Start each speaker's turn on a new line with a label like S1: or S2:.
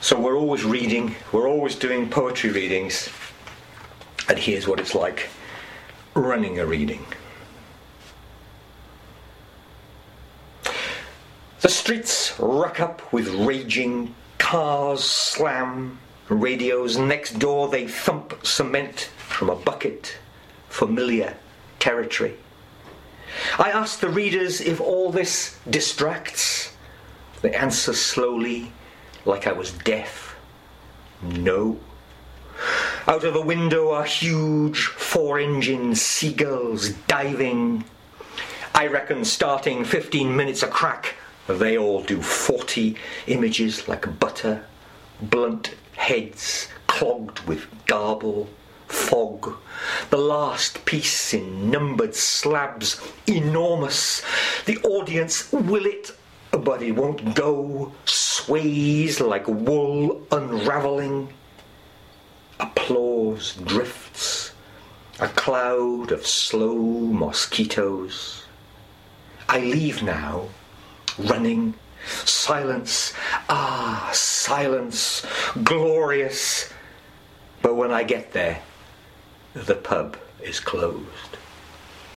S1: So we're always reading, we're always doing poetry readings, and here's what it's like running a reading. The streets ruck up with raging, cars slam, radios next door they thump cement from a bucket, familiar territory. I ask the readers if all this distracts. They answer slowly, like I was deaf. No. Out of the window are huge four-engine seagulls diving. I reckon starting 15 minutes a crack, they all do 40 images like butter, blunt heads clogged with garble, fog. The last piece in numbered slabs, enormous. The audience will it, but it won't go. Sways like wool unravelling. Applause drifts. A cloud of slow mosquitoes. I leave now, running. Silence, silence, glorious. But when I get there, the pub is closed.